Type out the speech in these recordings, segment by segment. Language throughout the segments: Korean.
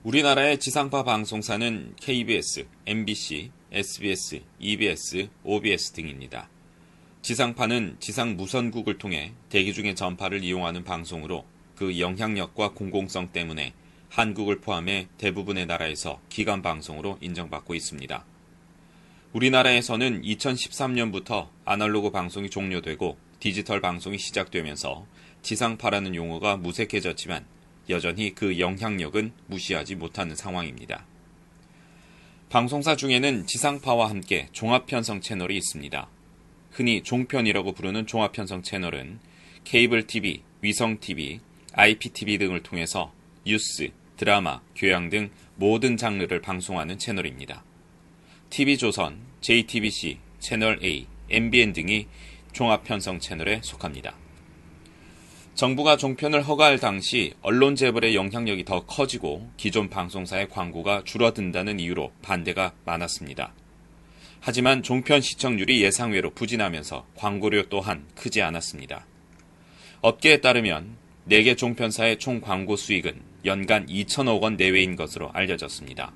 우리나라의 지상파 방송사는 KBS, MBC, SBS, EBS, OBS 등입니다. 지상파는 지상 무선국을 통해 대기 중의 전파를 이용하는 방송으로 그 영향력과 공공성 때문에 한국을 포함해 대부분의 나라에서 기관 방송으로 인정받고 있습니다. 우리나라에서는 2013년부터 아날로그 방송이 종료되고 디지털 방송이 시작되면서 지상파라는 용어가 무색해졌지만 여전히 그 영향력은 무시하지 못하는 상황입니다. 방송사 중에는 지상파와 함께 종합편성 채널이 있습니다. 흔히 종편이라고 부르는 종합편성 채널은 케이블 TV, 위성 TV, IPTV 등을 통해서 뉴스, 드라마, 교양 등 모든 장르를 방송하는 채널입니다. TV조선, JTBC, 채널A, MBN 등이 종합편성 채널에 속합니다. 정부가 종편을 허가할 당시 언론 재벌의 영향력이 더 커지고 기존 방송사의 광고가 줄어든다는 이유로 반대가 많았습니다. 하지만 종편 시청률이 예상외로 부진하면서 광고료 또한 크지 않았습니다. 업계에 따르면 4개 종편사의 총 광고 수익은 연간 2천억 원 내외인 것으로 알려졌습니다.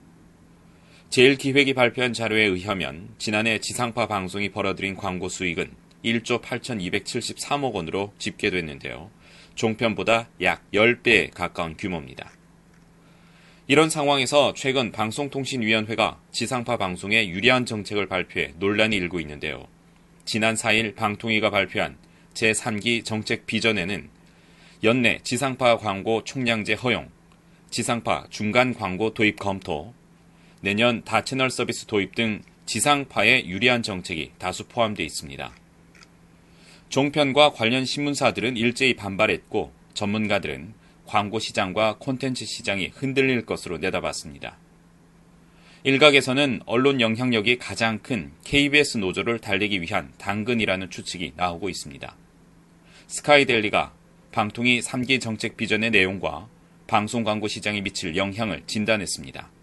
제1기획이 발표한 자료에 의하면 지난해 지상파 방송이 벌어들인 광고 수익은 1조 8,273억 원으로 집계됐는데요. 종편보다 약 10배에 가까운 규모입니다. 이런 상황에서 최근 방송통신위원회가 지상파 방송에 유리한 정책을 발표해 논란이 일고 있는데요. 지난 4일 방통위가 발표한 제3기 정책 비전에는 연내 지상파 광고 총량제 허용, 지상파 중간 광고 도입 검토, 내년 다채널 서비스 도입 등 지상파에 유리한 정책이 다수 포함되어 있습니다. 종편과 관련 신문사들은 일제히 반발했고 전문가들은 광고 시장과 콘텐츠 시장이 흔들릴 것으로 내다봤습니다. 일각에서는 언론 영향력이 가장 큰 KBS 노조를 달래기 위한 당근이라는 추측이 나오고 있습니다. 스카이데일리가 방통위 3기 정책 비전의 내용과 방송 광고 시장에 미칠 영향을 진단했습니다.